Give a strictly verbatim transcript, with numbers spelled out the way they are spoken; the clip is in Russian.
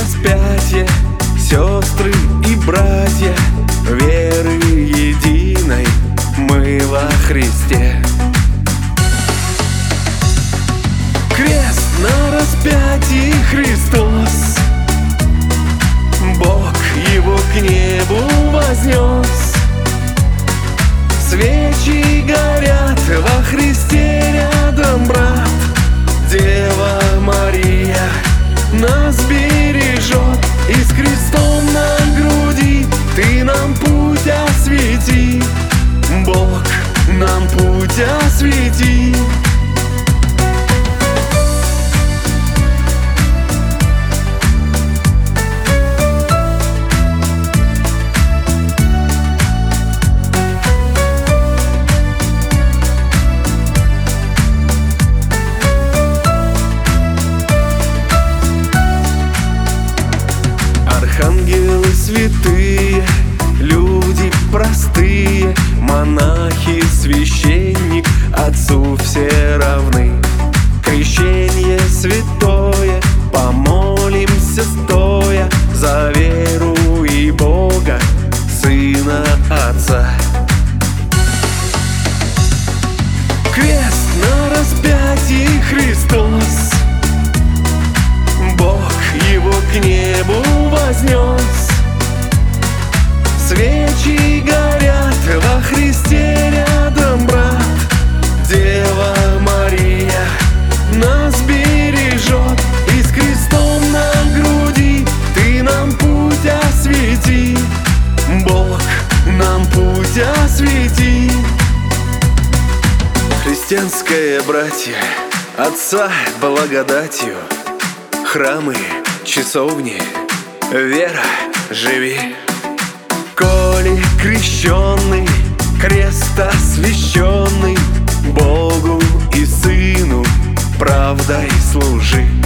распятие, сестры и братья, веры единой мы во Христе. Крест на распятии Христос, Бог его к небу вознес. Свечи горят во Христе рядом, брат. Дева Мария нас бережет, и с крестом на груди ты нам путь освети, Бог нам путь освети. Архангелы святые, люди простые, монахи, священник, Отцу все равны. Крещение святое, помолимся стоя за веру и Бога, Сына, Отца. Крест на распятии Христос, Бог его к небу вознес. Свечи горят во Христе рядом, брат. Дева Мария нас бережет, и с крестом на груди ты нам путь освети, Бог нам путь освети. Христианское братье, Отца благодатью, храмы, часовни, вера, живи. Коли крещенный, крест освященный, Богу и Сыну правдой служи.